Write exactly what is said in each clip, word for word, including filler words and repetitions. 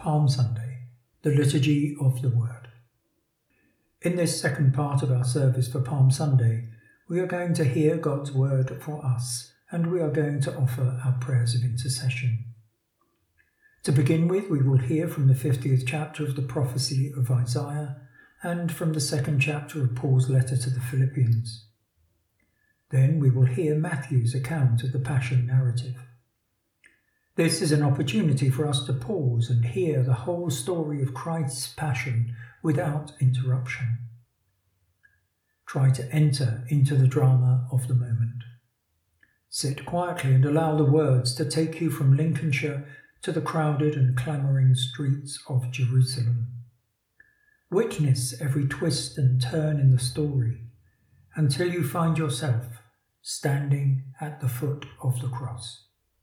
Palm Sunday, the Liturgy of the Word. In this second part of our service for Palm Sunday, we are going to hear God's word for us, and we are going to offer our prayers of intercession. To begin with, we will hear from the fiftieth chapter of the prophecy of Isaiah and from the second chapter of Paul's letter to the Philippians. Then we will hear Matthew's account of the Passion narrative. This is an opportunity for us to pause and hear the whole story of Christ's Passion without interruption. Try to enter into the drama of the moment. Sit quietly and allow the words to take you from Lincolnshire to the crowded and clamouring streets of Jerusalem. Witness every twist and turn in the story until you find yourself standing at the foot of the cross.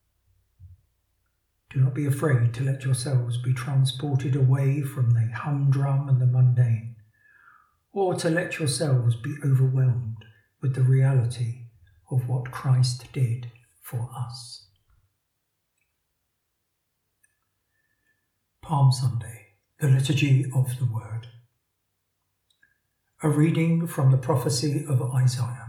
Do not be afraid to let yourselves be transported away from the humdrum and the mundane, or to let yourselves be overwhelmed with the reality of what Christ did for us. Palm Sunday, the Liturgy of the Word. A reading from the prophecy of Isaiah.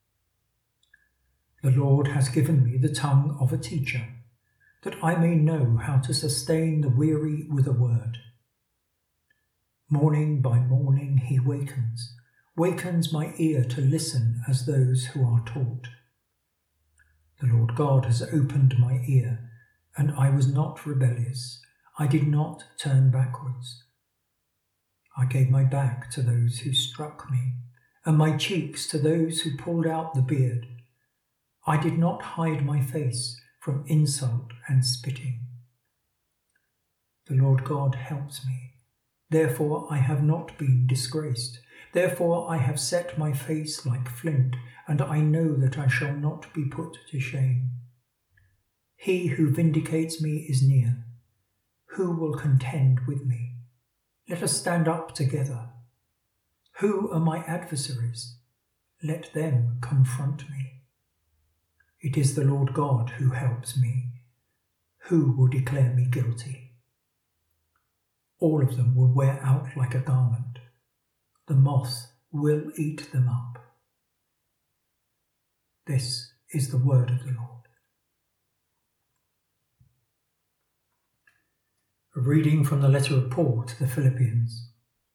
The Lord has given me the tongue of a teacher, that I may know how to sustain the weary with a word. Morning by morning he wakens, wakens my ear to listen as those who are taught. The Lord God has opened my ear, and I was not rebellious. I did not turn backwards. I gave my back to those who struck me, and my cheeks to those who pulled out the beard. I did not hide my face from insult and spitting. The Lord God helps me. Therefore I have not been disgraced. Therefore I have set my face like flint, and I know that I shall not be put to shame. He who vindicates me is near. Who will contend with me? Let us stand up together. Who are my adversaries? Let them confront me. It is the Lord God who helps me. Who will declare me guilty? All of them will wear out like a garment. The moth will eat them up. This is the word of the Lord. A reading from the letter of Paul to the Philippians.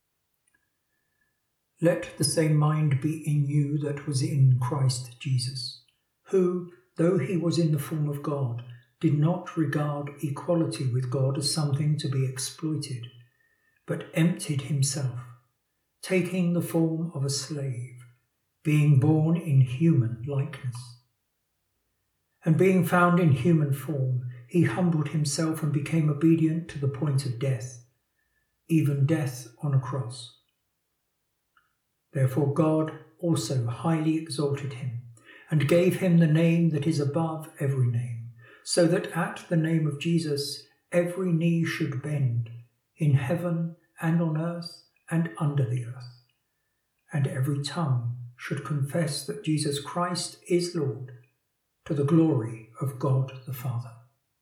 Let the same mind be in you that was in Christ Jesus, who, though he was in the form of God, did not regard equality with God as something to be exploited, but emptied himself, taking the form of a slave, being born in human likeness. And being found in human form, he humbled himself and became obedient to the point of death, even death on a cross. Therefore God also highly exalted him, and gave him the name that is above every name, so that at the name of Jesus every knee should bend, in heaven and on earth and under the earth, and every tongue should confess that Jesus Christ is Lord, to the glory of God the Father.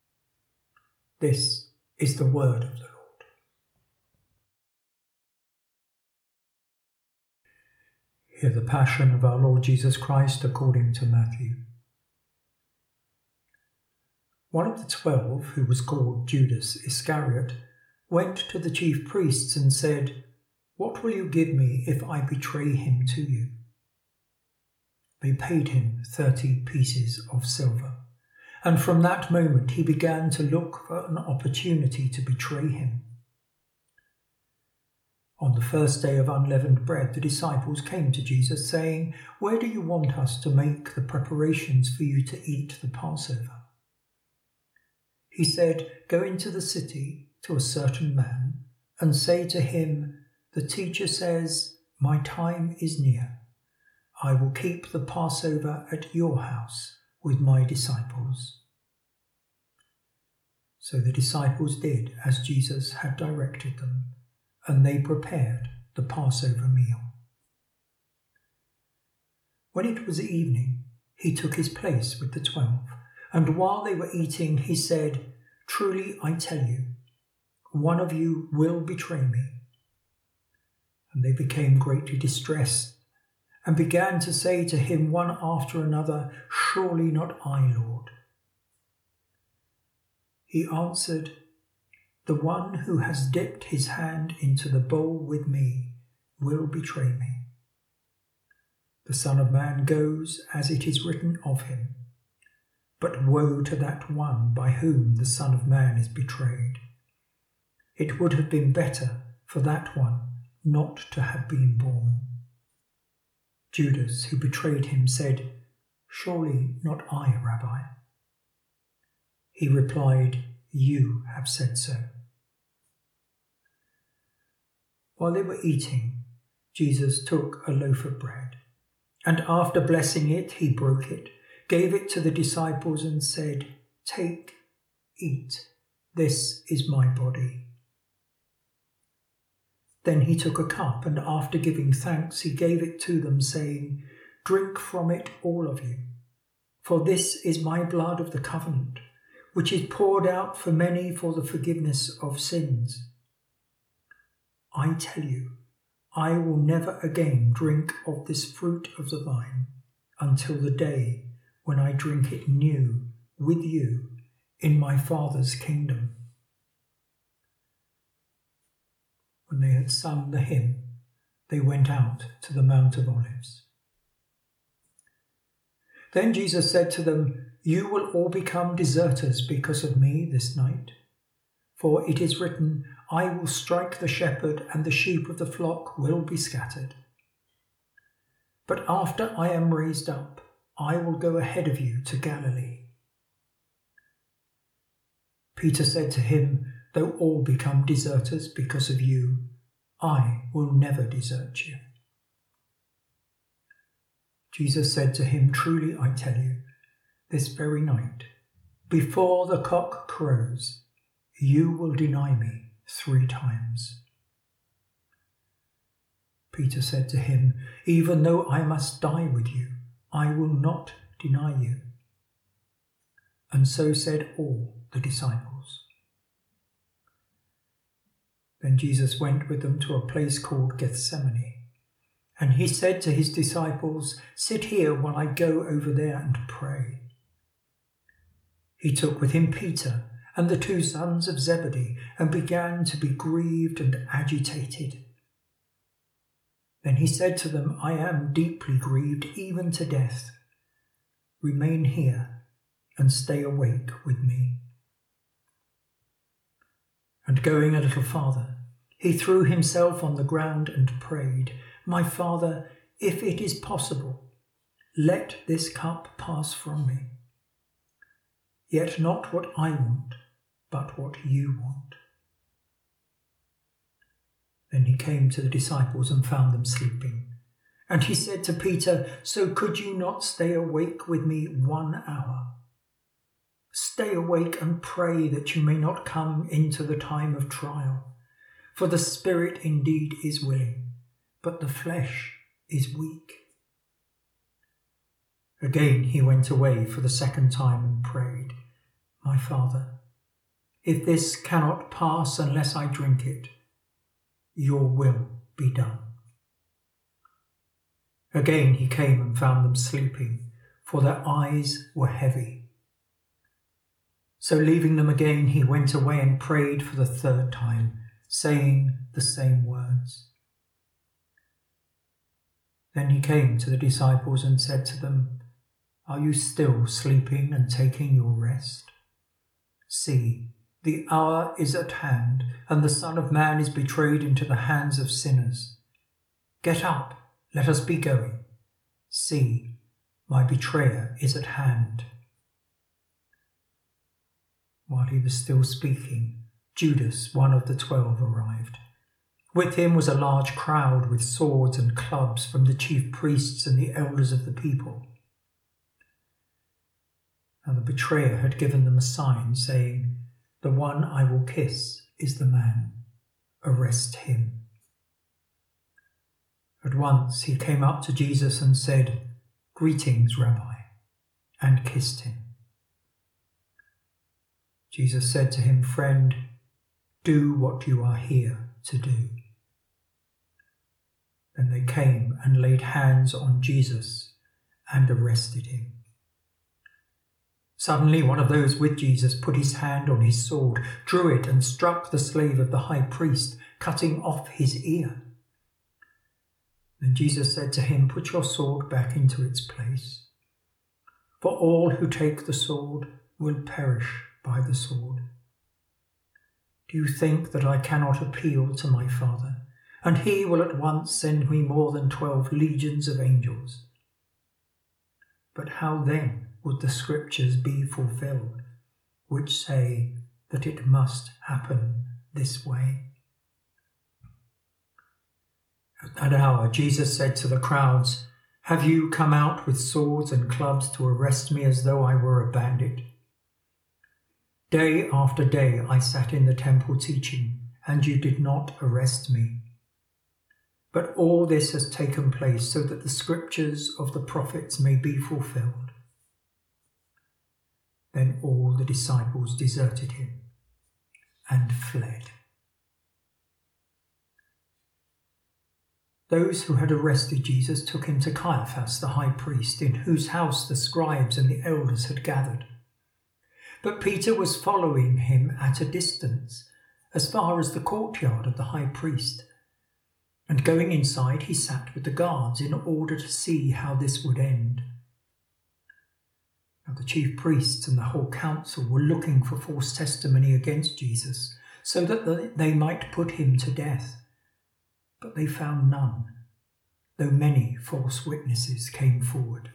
This is the word of the Lord. Hear the Passion of our Lord Jesus Christ according to Matthew. One of the twelve, who was called Judas Iscariot, went to the chief priests and said, "What will you give me if I betray him to you?" They paid him thirty pieces of silver, and from that moment he began to look for an opportunity to betray him. On the first day of unleavened bread, the disciples came to Jesus, saying, "Where do you want us to make the preparations for you to eat the Passover?" He said, "Go into the city to a certain man and say to him, 'The teacher says, my time is near. I will keep the Passover at your house with my disciples.'" So the disciples did as Jesus had directed them, and they prepared the Passover meal. When it was evening, he took his place with the twelve, and while they were eating, he said, "Truly I tell you, one of you will betray me." And they became greatly distressed and began to say to him one after another, "Surely not I, Lord." He answered, "The one who has dipped his hand into the bowl with me will betray me. The Son of Man goes as it is written of him, but woe to that one by whom the Son of Man is betrayed. It would have been better for that one not to have been born." Judas, who betrayed him, said, "Surely not I, Rabbi." He replied, "You have said so." While they were eating, Jesus took a loaf of bread, and after blessing it, he broke it, gave it to the disciples and said, "Take, eat, this is my body." Then he took a cup, and after giving thanks, he gave it to them, saying, "Drink from it, all of you, for this is my blood of the covenant, which is poured out for many for the forgiveness of sins. I tell you, I will never again drink of this fruit of the vine until the day when I drink it new with you in my Father's kingdom." When they had sung the hymn, they went out to the Mount of Olives. Then Jesus said to them, "You will all become deserters because of me this night. For it is written, I will strike the shepherd, and the sheep of the flock will be scattered. But after I am raised up, I will go ahead of you to Galilee." Peter said to him, "Though all become deserters because of you, I will never desert you." Jesus said to him, "Truly I tell you, this very night, before the cock crows, you will deny me three times." Peter said to him, "Even though I must die with you, I will not deny you." And so said all the disciples. Then Jesus went with them to a place called Gethsemane, and he said to his disciples, "Sit here while I go over there and pray." He took with him Peter and the two sons of Zebedee and began to be grieved and agitated. Then he said to them, "I am deeply grieved, even to death. Remain here and stay awake with me." And going a little farther, he threw himself on the ground and prayed, "My Father, if it is possible, let this cup pass from me. Yet not what I want, but what you want." Then he came to the disciples and found them sleeping. And he said to Peter, "So could you not stay awake with me one hour? Stay awake and pray that you may not come into the time of trial. For the spirit indeed is willing, but the flesh is weak." Again he went away for the second time and prayed, "My Father, if this cannot pass unless I drink it, your will be done." Again he came and found them sleeping, for their eyes were heavy. So leaving them again, he went away and prayed for the third time, saying the same words. Then he came to the disciples and said to them, "Are you still sleeping and taking your rest? See, the hour is at hand, and the Son of Man is betrayed into the hands of sinners. Get up, let us be going. See, my betrayer is at hand." While he was still speaking, Judas, one of the twelve, arrived. With him was a large crowd with swords and clubs from the chief priests and the elders of the people. Now the betrayer had given them a sign, saying, "The one I will kiss is the man. Arrest him." At once he came up to Jesus and said, "Greetings, Rabbi," and kissed him. Jesus said to him, "Friend, Do what you are here to do." Then they came and laid hands on Jesus and arrested him. Suddenly one of those with Jesus put his hand on his sword, drew it, and struck the slave of the high priest, cutting off his ear. Then Jesus said to him, "Put your sword back into its place. For all who take the sword will perish by the sword. Do you think that I cannot appeal to my Father, and he will at once send me more than twelve legions of angels? But how then would the scriptures be fulfilled, which say that it must happen this way?" At that hour Jesus said to the crowds, "Have you come out with swords and clubs to arrest me as though I were a bandit? Day after day I sat in the temple teaching, and you did not arrest me. But all this has taken place so that the scriptures of the prophets may be fulfilled." Then all the disciples deserted him and fled. Those who had arrested Jesus took him to Caiaphas, the high priest, in whose house the scribes and the elders had gathered. But Peter was following him at a distance, as far as the courtyard of the high priest. And going inside, he sat with the guards in order to see how this would end. Now the chief priests and the whole council were looking for false testimony against Jesus, so that they might put him to death. But they found none, though many false witnesses came forward.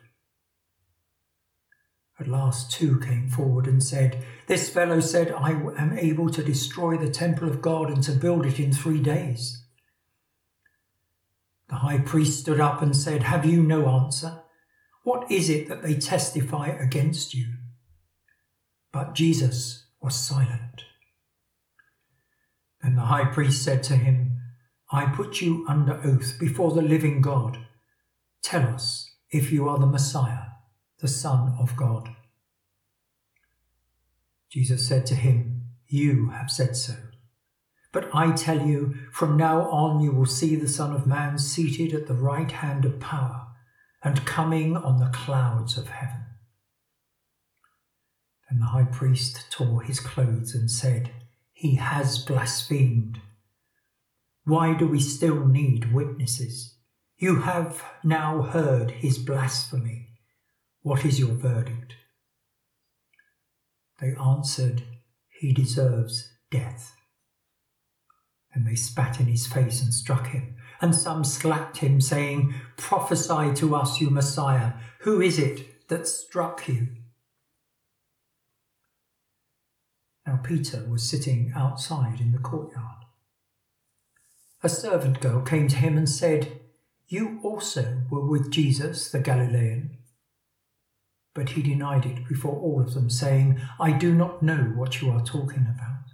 At last two came forward and said, "This fellow said, 'I am able to destroy the temple of God and to build it in three days.'" The high priest stood up and said, "Have you no answer? What is it that they testify against you?" But Jesus was silent. Then the high priest said to him, "I put you under oath before the living God. Tell us if you are the Messiah, the Son of God." Jesus said to him, "You have said so. But I tell you, from now on you will see the Son of Man seated at the right hand of power and coming on the clouds of heaven." Then the high priest tore his clothes and said, "He has blasphemed. Why do we still need witnesses? You have now heard his blasphemy. What is your verdict?" They answered, "He deserves death." And they spat in his face and struck him. And some slapped him, saying, "Prophesy to us, you Messiah. Who is it that struck you?" Now Peter was sitting outside in the courtyard. A servant girl came to him and said, "You also were with Jesus the Galilean." But he denied it before all of them, saying, "I do not know what you are talking about."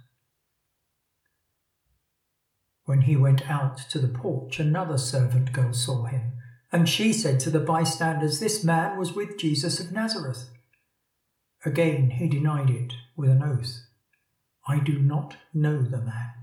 When he went out to the porch, another servant girl saw him, and she said to the bystanders, "This man was with Jesus of Nazareth." Again he denied it with an oath, "I do not know the man."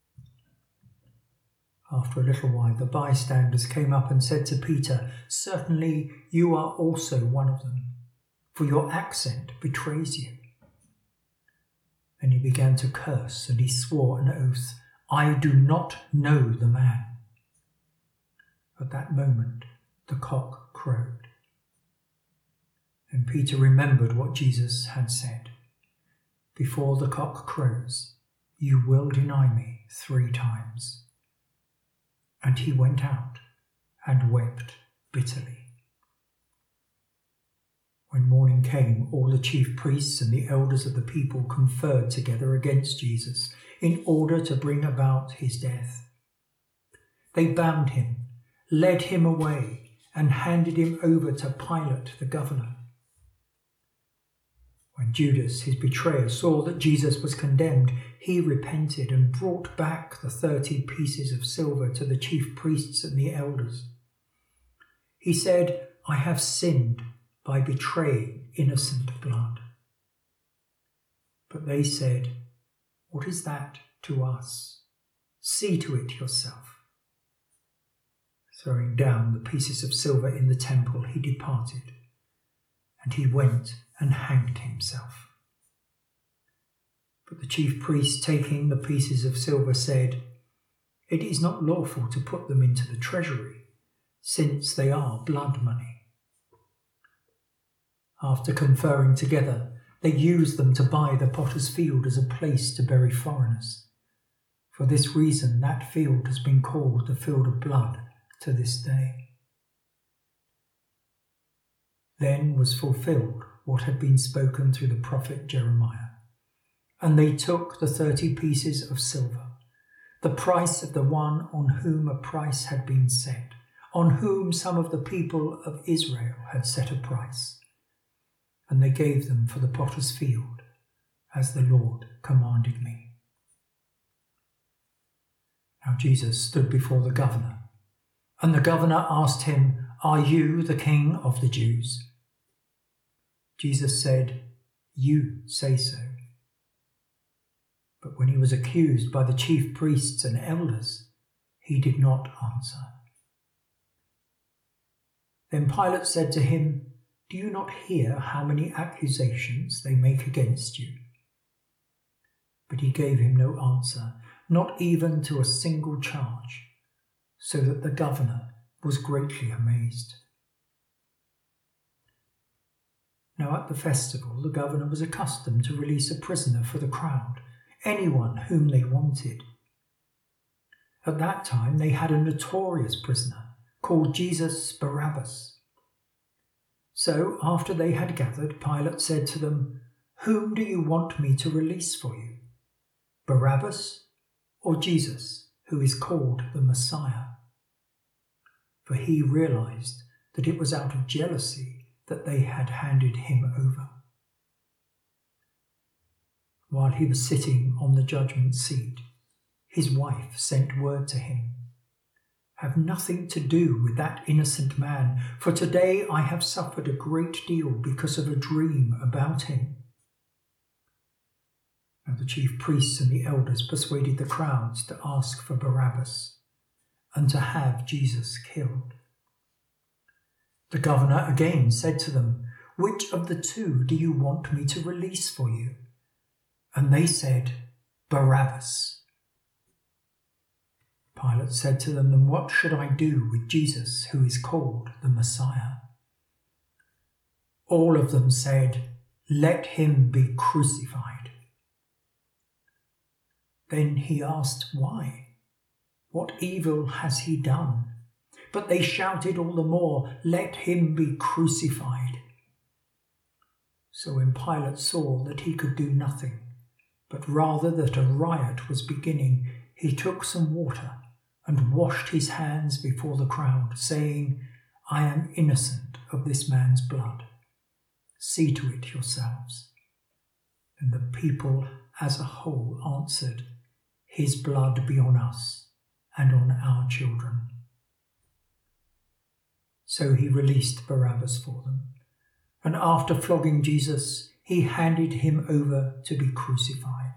After a little while the bystanders came up and said to Peter, "Certainly you are also one of them, for your accent betrays you." Then he began to curse, and he swore an oath, "I do not know the man." At that moment the cock crowed. Then Peter remembered what Jesus had said, "Before the cock crows, you will deny me three times." And he went out and wept bitterly. When morning came, all the chief priests and the elders of the people conferred together against Jesus in order to bring about his death. They bound him, led him away, and handed him over to Pilate the governor. When Judas, his betrayer, saw that Jesus was condemned, he repented and brought back the thirty pieces of silver to the chief priests and the elders. He said, "I have sinned by betraying innocent blood." But they said, "What is that to us. See to it yourself." Throwing down the pieces of silver in the temple, he departed, and he went and hanged himself. But the chief priest, taking the pieces of silver, said, "It is not lawful to put them into the treasury, since they are blood money." After conferring together, they used them to buy the potter's field as a place to bury foreigners. For this reason, that field has been called the field of blood to this day. Then was fulfilled what had been spoken through the prophet Jeremiah. And they took the thirty pieces of silver, the price of the one on whom a price had been set, on whom some of the people of Israel had set a price, and they gave them for the potter's field, as the Lord commanded me. Now Jesus stood before the governor, and the governor asked him, "Are you the king of the Jews?" Jesus said, "You say so." But when he was accused by the chief priests and elders, he did not answer. Then Pilate said to him, "Do you not hear how many accusations they make against you?" But he gave him no answer, not even to a single charge, so that the governor was greatly amazed. Now at the festival, the governor was accustomed to release a prisoner for the crowd, anyone whom they wanted. At that time, they had a notorious prisoner called Jesus Barabbas. So after they had gathered, Pilate said to them, "Whom do you want me to release for you, Barabbas or Jesus, who is called the Messiah?" For he realized that it was out of jealousy that they had handed him over. While he was sitting on the judgment seat, his wife sent word to him, "Have nothing to do with that innocent man, for today I have suffered a great deal because of a dream about him." Now the chief priests and the elders persuaded the crowds to ask for Barabbas and to have Jesus killed. The governor again said to them, "Which of the two do you want me to release for you?" And they said, "Barabbas." Pilate said to them, "Then what should I do with Jesus, who is called the Messiah?" All of them said, "Let him be crucified." Then he asked, "Why? What evil has he done?" But they shouted all the more, "Let him be crucified." So when Pilate saw that he could do nothing, but rather that a riot was beginning, he took some water and washed his hands before the crowd, saying, "I am innocent of this man's blood. See to it yourselves." And the people as a whole answered, "His blood be on us and on our children." So he released Barabbas for them, and after flogging Jesus, he handed him over to be crucified.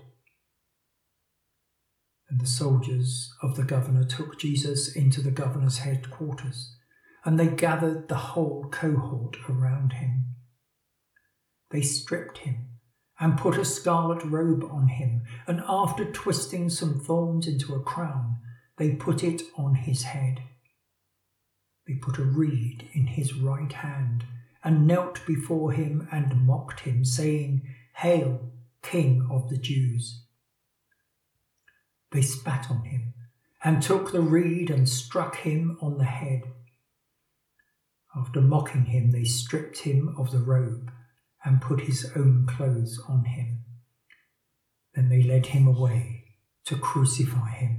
And the soldiers of the governor took Jesus into the governor's headquarters, and they gathered the whole cohort around him. They stripped him and put a scarlet robe on him, and after twisting some thorns into a crown, they put it on his head. They put a reed in his right hand and knelt before him and mocked him, saying, "Hail, King of the Jews." They spat on him and took the reed and struck him on the head. After mocking him, they stripped him of the robe and put his own clothes on him. Then they led him away to crucify him.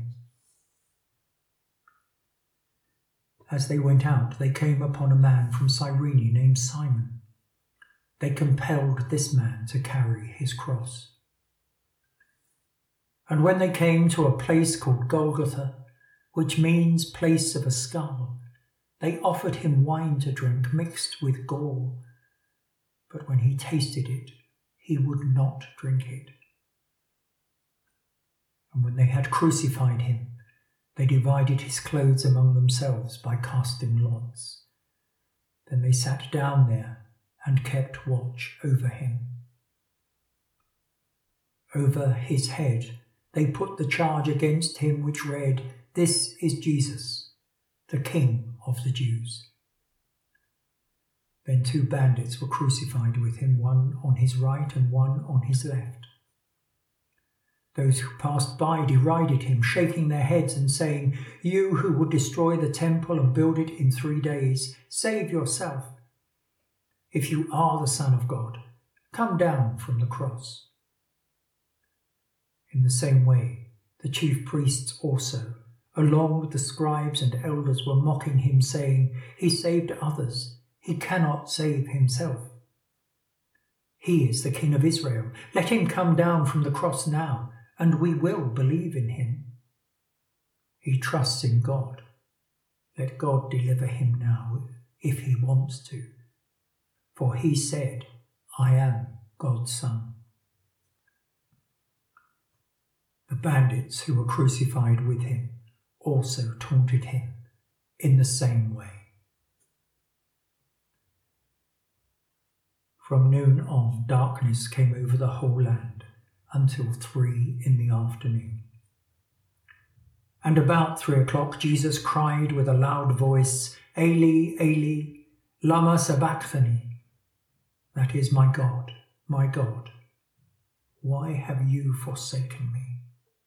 As they went out, they came upon a man from Cyrene named Simon. They compelled this man to carry his cross. And when they came to a place called Golgotha, which means place of a skull, they offered him wine to drink mixed with gall. But when he tasted it, he would not drink it. And when they had crucified him, they divided his clothes among themselves by casting lots. Then they sat down there and kept watch over him. Over his head they put the charge against him which read, "This is Jesus, the King of the Jews." Then two bandits were crucified with him, one on his right and one on his left. Those who passed by derided him, shaking their heads and saying, "You who would destroy the temple and build it in three days, save yourself. If you are the Son of God, come down from the cross." In the same way, the chief priests also, along with the scribes and elders, were mocking him, saying, "He saved others. He cannot save himself. He is the King of Israel. Let him come down from the cross now, and we will believe in him. He trusts in God. Let God deliver him now, if he wants to. For he said, 'I am God's Son.'" The bandits who were crucified with him also taunted him in the same way. From noon on, darkness came over the whole land until three in the afternoon. And about three o'clock Jesus cried with a loud voice, "Eli, Eli, lama sabachthani?" That is, "My God, my God, why have you forsaken me?"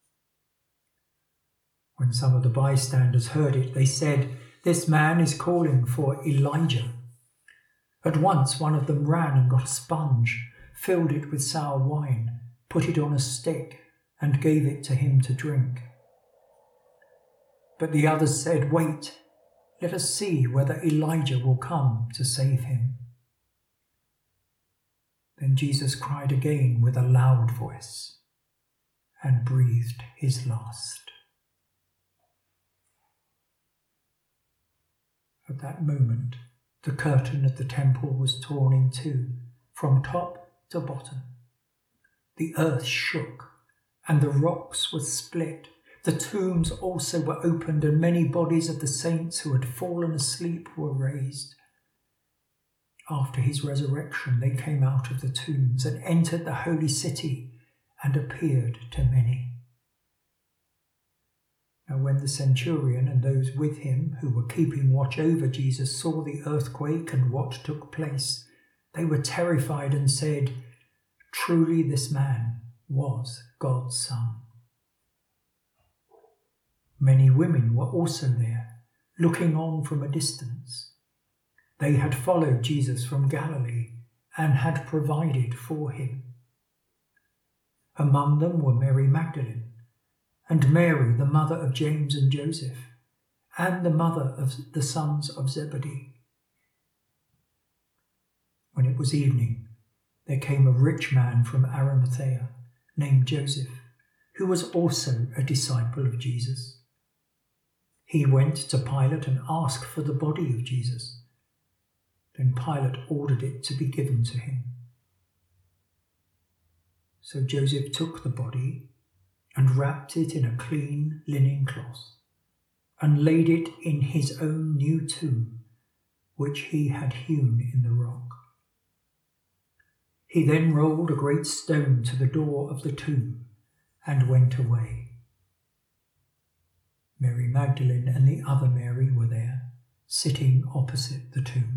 When some of the bystanders heard it, they said, "This man is calling for Elijah." At once one of them ran and got a sponge, filled it with sour wine, put it on a stick, and gave it to him to drink. But the others said, "Wait, let us see whether Elijah will come to save him." Then Jesus cried again with a loud voice and breathed his last. At that moment, the curtain of the temple was torn in two, from top to bottom. The earth shook, and the rocks were split. The tombs also were opened, and many bodies of the saints who had fallen asleep were raised. After his resurrection, they came out of the tombs and entered the holy city and appeared to many. Now when the centurion and those with him who were keeping watch over Jesus saw the earthquake and what took place, they were terrified and said, "Truly this man was God's Son." Many women were also there, looking on from a distance. They had followed Jesus from Galilee and had provided for him. Among them were Mary Magdalene, and Mary, the mother of James and Joseph, and the mother of the sons of Zebedee. When it was evening, there came a rich man from Arimathea named Joseph, who was also a disciple of Jesus. He went to Pilate and asked for the body of Jesus. Then Pilate ordered it to be given to him. So Joseph took the body and wrapped it in a clean linen cloth, and laid it in his own new tomb, which he had hewn in the rock. He then rolled a great stone to the door of the tomb and went away. Mary Magdalene and the other Mary were there, sitting opposite the tomb.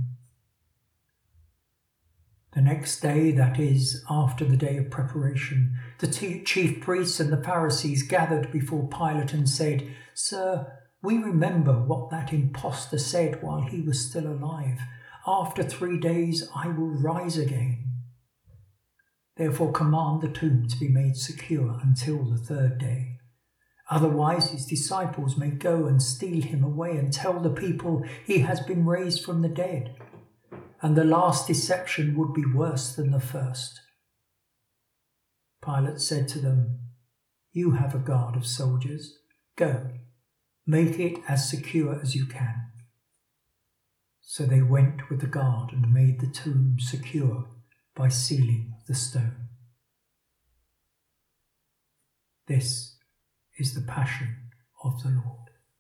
The next day, that is, after the day of preparation, the chief priests and the Pharisees gathered before Pilate and said, "Sir, we remember what that impostor said while he was still alive. After three days I will rise again. Therefore command the tomb to be made secure until the third day. Otherwise his disciples may go and steal him away and tell the people he has been raised from the dead. And the last deception would be worse than the first." Pilate said to them, "You have a guard of soldiers. Go, make it as secure as you can." So they went with the guard and made the tomb secure by sealing the stone. This is the passion of the Lord.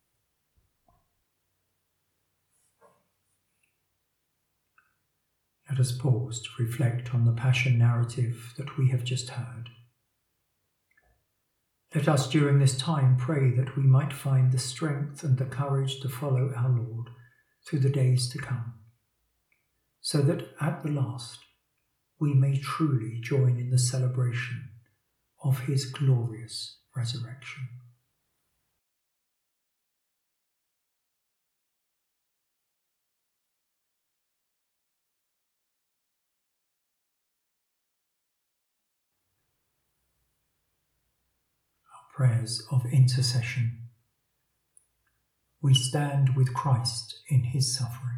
Let us pause to reflect on the passion narrative that we have just heard. Let us during this time pray that we might find the strength and the courage to follow our Lord through the days to come, so that at the last we may truly join in the celebration of his glorious resurrection. Our prayers of intercession. We stand with Christ in his suffering.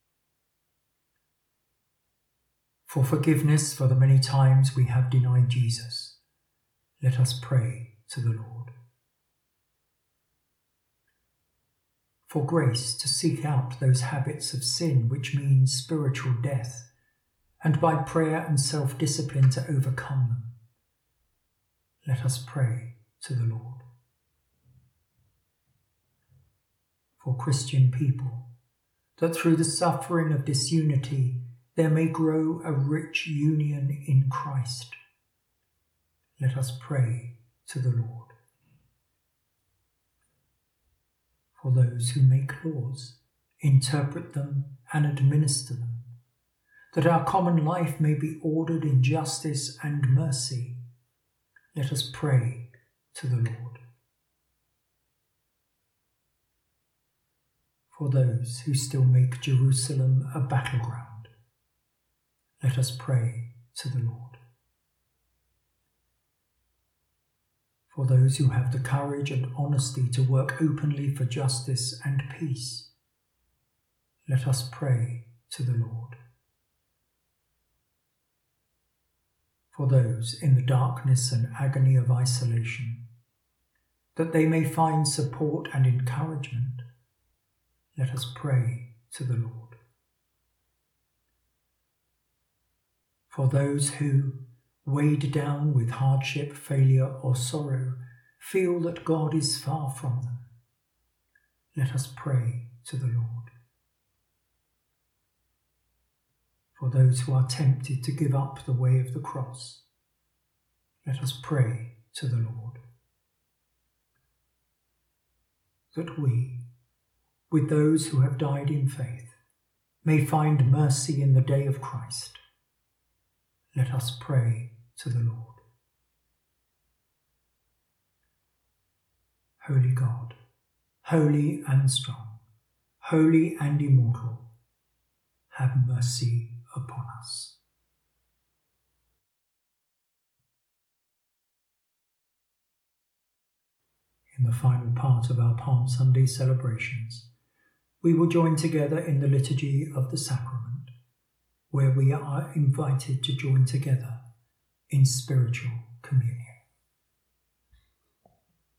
For forgiveness for the many times we have denied Jesus, let us pray to the Lord. For grace to seek out those habits of sin which mean spiritual death, and by prayer and self-discipline to overcome them, let us pray to the Lord. For Christian people, that through the suffering of disunity there may grow a rich union in Christ, let us pray to the Lord. For those who make laws, interpret them and administer them, that our common life may be ordered in justice and mercy, let us pray to the Lord. For those who still make Jerusalem a battleground, let us pray to the Lord. For those who have the courage and honesty to work openly for justice and peace, let us pray to the Lord. For those in the darkness and agony of isolation, that they may find support and encouragement, let us pray to the Lord. For those who, weighed down with hardship, failure, or sorrow, feel that God is far from them, let us pray to the Lord. For those who are tempted to give up the way of the cross, let us pray to the Lord. That we, with those who have died in faith, may find mercy in the day of Christ, let us pray to the Lord. Holy God, holy and strong, holy and immortal, have mercy upon us. In the final part of our Palm Sunday celebrations, we will join together in the liturgy of the sacrament, where we are invited to join together in spiritual communion.